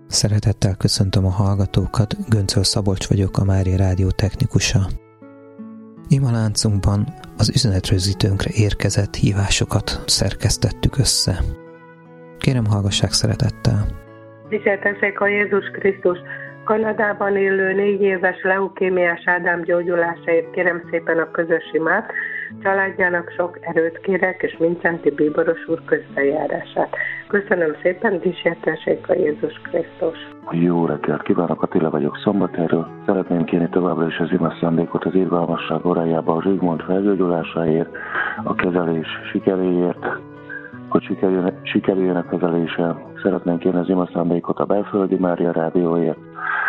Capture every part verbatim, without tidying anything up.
Szeretettel köszöntöm a hallgatókat, Göncöl Szabolcs vagyok, a Mária Rádió technikusa. Imaláncunkban az üzenetrögzítőnkre érkezett hívásokat szerkesztettük össze. Kérem, hallgassák szeretettel! Dicsértessék a Jézus Krisztus! Kanadában élő négy éves leukémiás Ádám gyógyulásáért kérem szépen a közös imát, családjának sok erőt kérek, és Mincenti Bíboros úr közbejárását. Köszönöm szépen, dicsértessék a Jézus Krisztus! Jó reggelt kívánok, Attila vagyok Szombathelyről. Szeretném kérni továbbra is az ima szándékot az irgalmasság órájába a Zsigmond felgyógyulásáért, a kezelés sikeréért, hogy sikerüljön, sikerüljön a kezelése. Szeretném kérni az ima szándékot a Belföldi Mária Rádióért,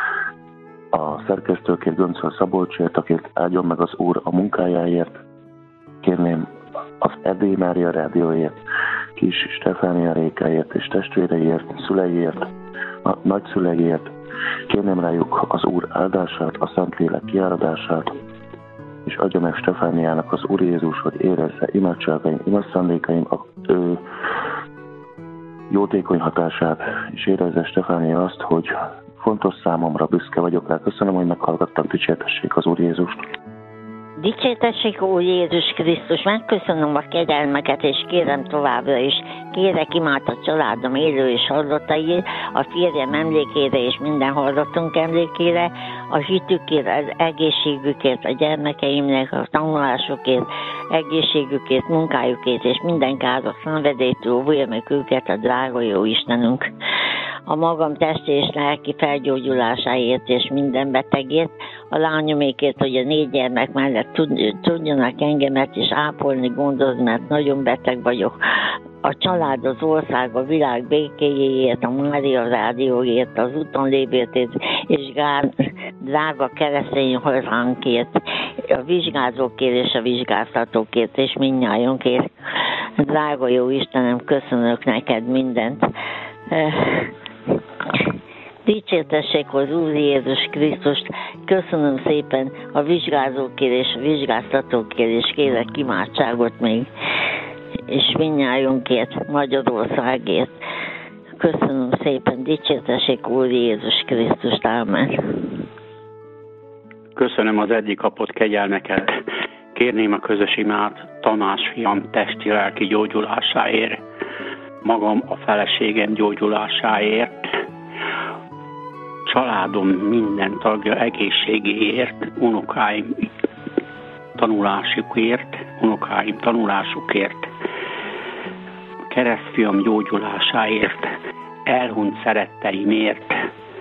a szerkesztőkért, Göncöl Szabolcsért, akit áldjon meg az Úr a munkájáért. Kérném az Erdélyi Mária Rádióért, Kis Stefánia Rékáért és testvéreiért, szüleiért, a nagyszüleiért. Kérném rájuk az Úr áldását, a Szentlélek kiáradását, és adja meg Stefániának az Úr Jézus, hogy érezze imádságaim, imaszándékaim, a ő jótékony hatását, és érezze Stefánia azt, hogy fontos számomra, büszke vagyok rá. Köszönöm, hogy meghallgattak, dicsértessék az Úr Jézust. Dicsértessék, Úr Jézus Krisztus, megköszönöm a kegyelmeket, és kérem továbbra is, kérek imát a családom élő és hallottaiért, a férjem emlékére és minden hallottunk emlékére, a hitükért, az egészségükért, a gyermekeimnek, a tanulásukért, egészségükért, munkájukért, és minden káros szenvedélytől óvja meg őket a drága jó Istenünk. A magam testi és lelki felgyógyulásáért és minden betegért, a lányomékért, hogy a négy gyermek mellett tudjanak engemet is ápolni, gondozni, mert nagyon beteg vagyok. A család, az ország, a világ békéjéért, a Mária Rádióért, az úton lévőért, és gár, drága keresztény hazánkért, a vizsgázókért és a vizsgáztatókért, és mindnyájunkért. Drága jó Istenem, köszönök neked mindent. Dicsértessék az Úr Jézus Krisztust, köszönöm szépen a vizsgázókért és a vizsgáztatókért, és kérek imádságot még, és mindnyájunkért, Magyarországért. Köszönöm szépen, dicsértessék Úr Jézus Krisztust, ámen. Köszönöm az eddig kapott kegyelmeket. Kérném a közös imát Tamás fiam testi-lelki gyógyulásáért, magam a feleségem gyógyulásáért, családom minden tagja egészségéért, unokáim tanulásukért, unokáim tanulásukért, keresztfiam gyógyulásáért, elhunyt szeretteimért,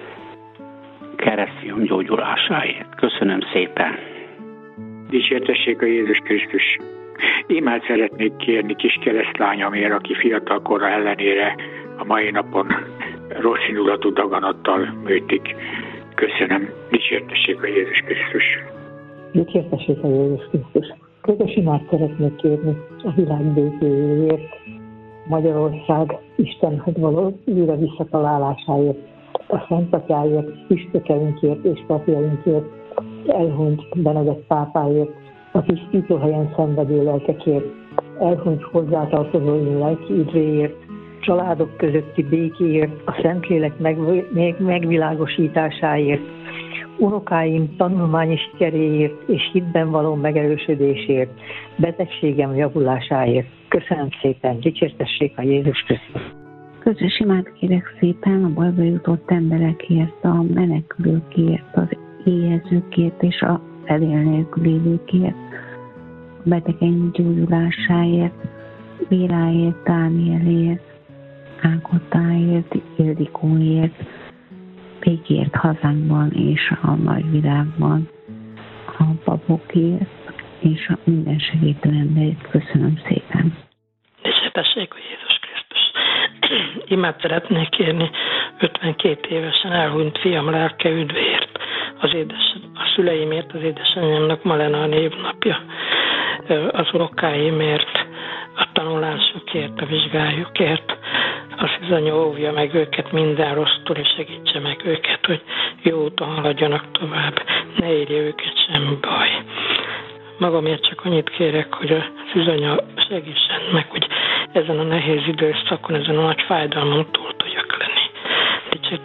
keresztfiam gyógyulásáért. Köszönöm szépen. Dicsértessék a Jézus Krisztus! Imát szeretnék kérni kis keresztlányomért, aki fiatalkora ellenére a mai napon rossz indulatú daganattal műtik. Köszönöm. Dicsértessék a Jézus Krisztus! Dicsértessék a Jézus Krisztus! Közös imát szeretnék kérni a világ békéjéért, Magyarország Istenhez való újra visszatalálásáért, a Szent Atyáért, püspökeinkért és papjainkért, elhunyt Benedek pápáért, a tisztítóhelyen szenvedő lelkekért, elhunyt hozzátartozóim lelki üdvéért, családok közötti békéért, a Szentlélek meg, megvilágosításáért, unokáim tanulmányi sikeréért és hitben való megerősödésért, betegségem javulásáért. Köszönöm szépen, dicsértessék a Jézus Krisztus! Közös imát kérek szépen a bajba jutott emberekért, a menekülőkért, az éhezőkért és a felél nélkül élőkért, a betegeim gyógyulásáért, Béláért, Dánielért, Ágottáért, Ildikóért, békért hazánkban és a nagyvilágban, a babokért és a minden segítő emberért. Köszönöm szépen. Dicsértessék a Jézus Krisztus! Imát szeretnék kérni ötvenkét évesen elhunyt fiam lelke üdvéért, az édes, a szüleimért, az édesanyámnak ma lenne a névnapja, az unokáimért, a tanulásukért, a vizsgájukért, az bizony óvja meg őket minden rossztól, és segítse meg őket, hogy jó úton haladjanak tovább, ne érje őket semmi baj. Magamért csak annyit kérek, hogy az üzanya segítsen meg, hogy ezen a nehéz időszakon, ezen a nagy fájdalmon túl tudjak lenni. Dicsértessék a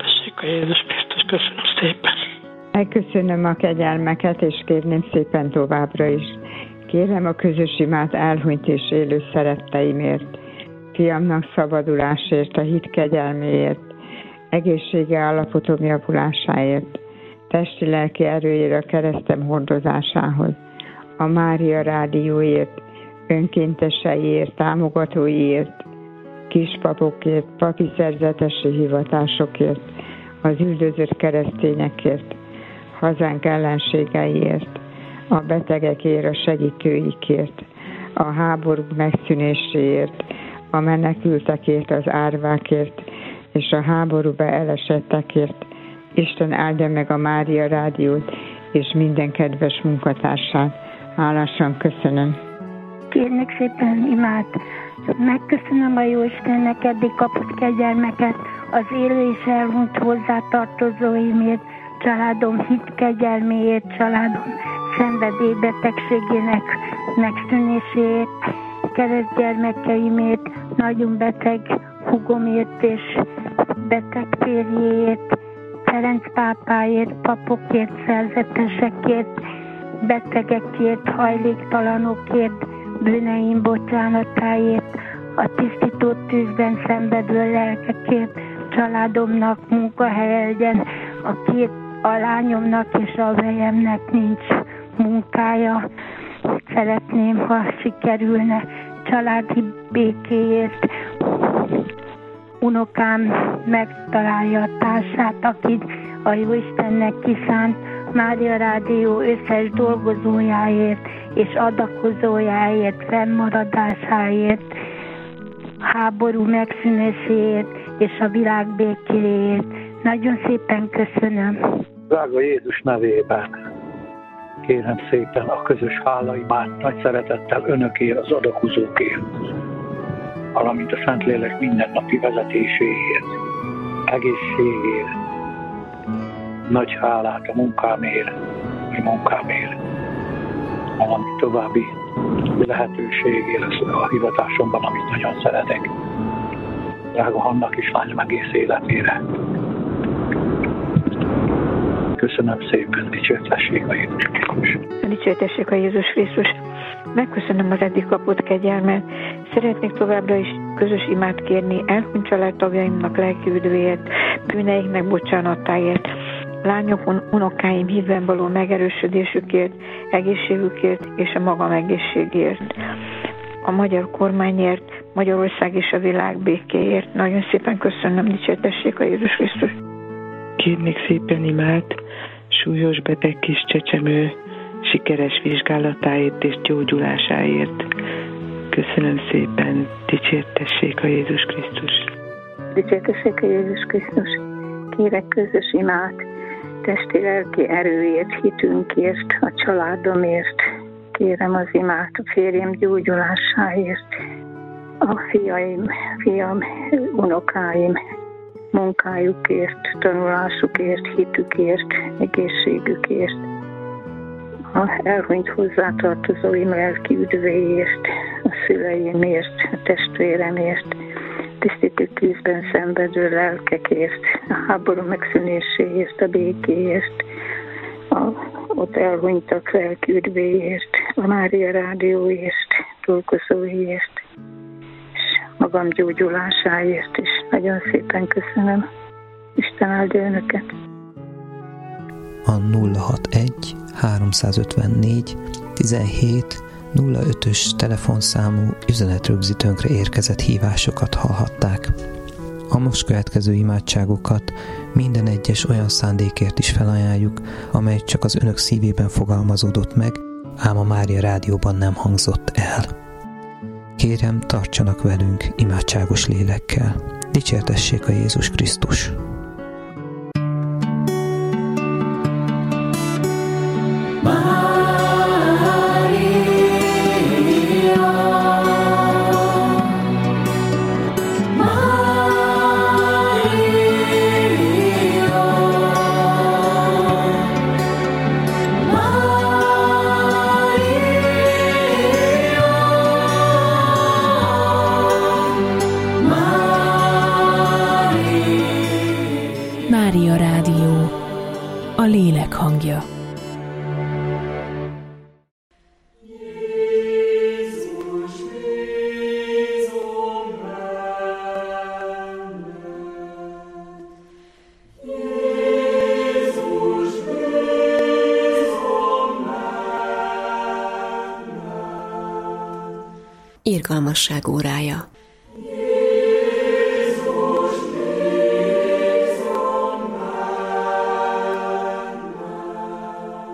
a Jézus Krisztus. Köszönöm szépen. Megköszönöm a kegyelmeket, és kérném szépen továbbra is. Kérem a közös imát elhunyt és élő szeretteimért, fiamnak szabadulásért, a hit kegyelméért, egészsége állapotom javulásáért, testi-lelki erőért a keresztem hordozásához, a Mária rádióért, önkénteseiért, támogatóiért, kispapokért, papi szerzetesi hivatásokért, az üldözött keresztényekért, hazánk ellenségeiért, a betegekért, a segítőikért, a háború megszűnéséért, a menekültekért, az árvákért, és a háborúba elesettekért. Isten áldja meg a Mária rádiót, és minden kedves munkatársát. Hálásan köszönöm. Kérnék szépen imát. Megköszönöm a Jóistennek eddig kapott kegyelmeket, az élő és elhunyt hozzátartozóimért, családom hit kegyelméért, családom szenvedélybetegségének megszűnéséért, keresztgyermekeimért, nagyon beteg húgomért és beteg férjéért, Ferenc pápáért, papokért, szerzetesekért, betegekért, hajléktalanokért, bűneim bocsánatáért, a tisztító tűzben szenvedő lelkekért, családomnak munkahelye legyen, a két a lányomnak és a vejemnek nincs munkája. Szeretném, ha sikerülne, családi békéért, unokám megtalálja a társát, akit a Jóistennek kiszánt, Mária Rádió összes dolgozójáért és adakozójáért, fennmaradásáért, háború megszűnéséért és a világ békéért. Nagyon szépen köszönöm. Drága Jézus nevében kérem szépen a közös hálaimát nagy szeretettel önökért, az adakozókért, valamint a Szentlélek mindennapi vezetéséért, egészségért, nagy hálát a munkámért, a munkámért, valamint további lehetőségért a hivatásomban, amit nagyon szeretek. Drága Hannak és lányom egész életére. Köszönöm szépen, dicsértessék a Jézus Krisztus. Dicsértessék a Jézus Krisztus. Megköszönöm az eddig kapott kegyelmet. Szeretnék továbbra is közös imát kérni elhunyt családtagjaimnak lelki üdvéért, bűneiknek bocsánatáért, lányok, unokáim hívben való megerősödésükért, egészségükért és a magam egészségért, a magyar kormányért, Magyarország és a világ békéért. Nagyon szépen köszönöm, dicsértessék a Jézus Krisztus. Kérnék szépen imát súlyos beteg kis csecsemő sikeres vizsgálatáért és gyógyulásáért. Köszönöm szépen, dicsértessék a Jézus Krisztus. Dicsértessék a Jézus Krisztus. Kérek közös imát, testi-lelki erőért, hitünkért, a családomért. Kérem az imát a férjem gyógyulásáért, a fiaim, fiam, unokáim munkájukért, tanulásukért, hitükért, egészségükért, a elhunyt hozzátartozóim lelki üdvéért, a szüleimért, a testvéremért, tisztító tűzben szenvedő lelkekért, a háború megszűnéséért, a békéért, a ott elhunytak lelki üdvéért, a Mária Rádióért, dolgozóiért, és magam gyógyulásáért is. Nagyon szépen köszönöm. Isten áldja önöket. A nulla hatvanegy háromszázötvennégy tizenhét nulla ötös telefonszámú üzenetrögzítőnkre érkezett hívásokat hallhatták. A most következő imádságokat minden egyes olyan szándékért is felajánljuk, amely csak az önök szívében fogalmazódott meg, ám a Mária Rádióban nem hangzott el. Kérem, tartsanak velünk imádságos lélekkel. Dicsértessék a Jézus Krisztus! Mária Rádió, a lélek hangja. Irgalmasság órája.